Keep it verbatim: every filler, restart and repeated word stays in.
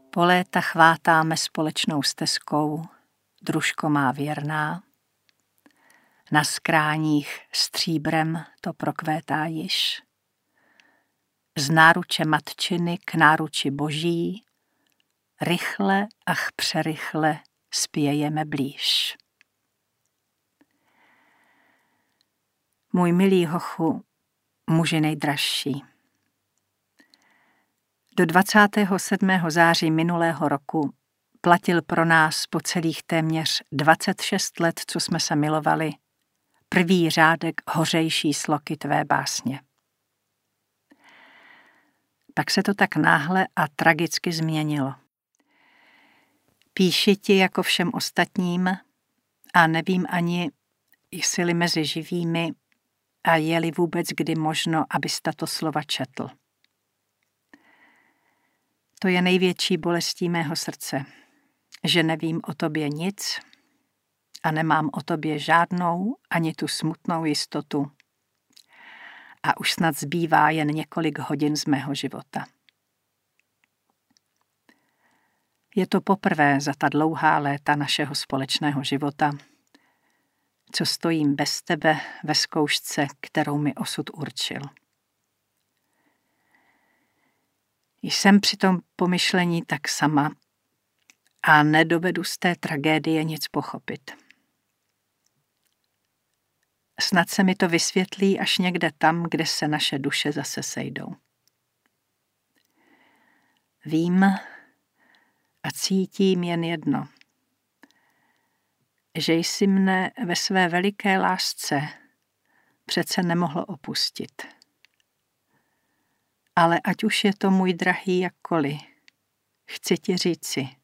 Po léta chvátáme společnou stezkou, družko má věrná. Na skráních stříbrem to prokvétá již. Z náruče matčiny k náruči boží, rychle, ach přerychle, spějeme blíž. Můj milý hochu, muži nejdražší. Do dvacátého sedmého září minulého roku platil pro nás po celých téměř dvacet šest let, co jsme se milovali, prvý řádek hořejší sloky tvé básně. Pak se to tak náhle a tragicky změnilo. Píši ti jako všem ostatním a nevím ani, jestli mezi živými a je-li vůbec kdy možno, abys tato slova četl. To je největší bolestí mého srdce, že nevím o tobě nic a nemám o tobě žádnou ani tu smutnou jistotu. A už snad zbývá jen několik hodin z mého života. Je to poprvé za ta dlouhá léta našeho společného života, co stojím bez tebe ve zkoušce, kterou mi osud určil. Jsem při tom pomyšlení tak sama a nedovedu z té tragédie nic pochopit. Snad se mi to vysvětlí až někde tam, kde se naše duše zase sejdou. Vím a cítím jen jedno, že jsi mne ve své veliké lásce přece nemohl opustit. Ale ať už je to můj drahý jakkoliv, chci ti říci,